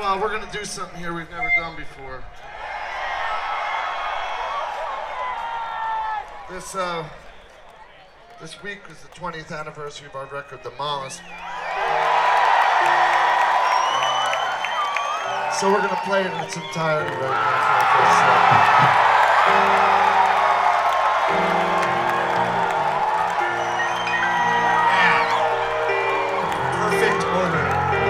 we're gonna do something here we've never done before. This week was the 20th anniversary of our record, The Mollusk. So we're gonna play it in its entirety right now. Perfect order.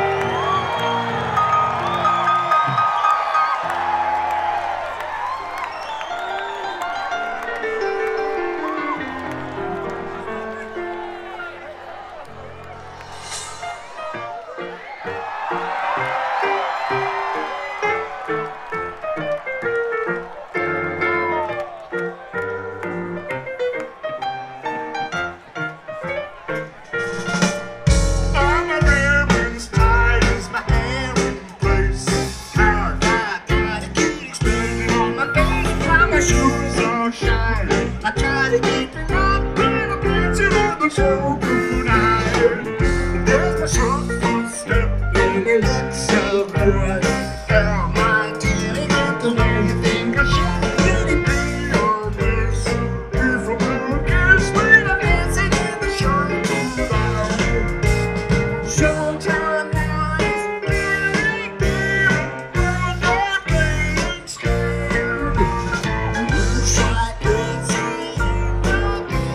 I try to keep it up, and I'm dancing on the so good night. There's my shuffle step, and it looks so good. Girl, my dear, not the way you think I should. Let it be your bliss. If I'm a kiss when I'm dancing in the show tonight. Showtime nights, getting there, we're not playing scared. Wish I could see you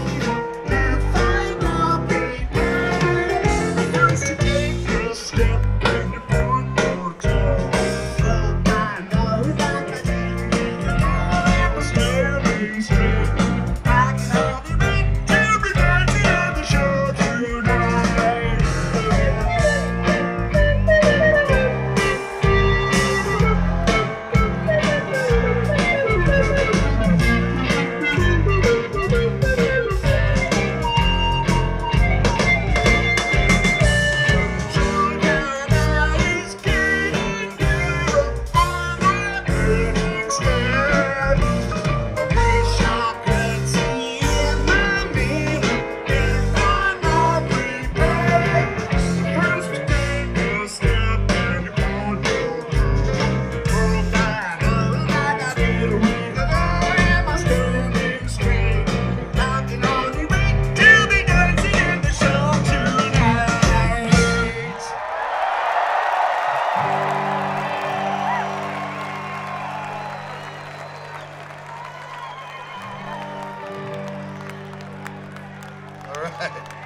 if I know prepared. First you take a step and you point your toe. But I know that I didn't need to know. I'm standing straight. I can hardly wait to be dancing on the show tonight. All right.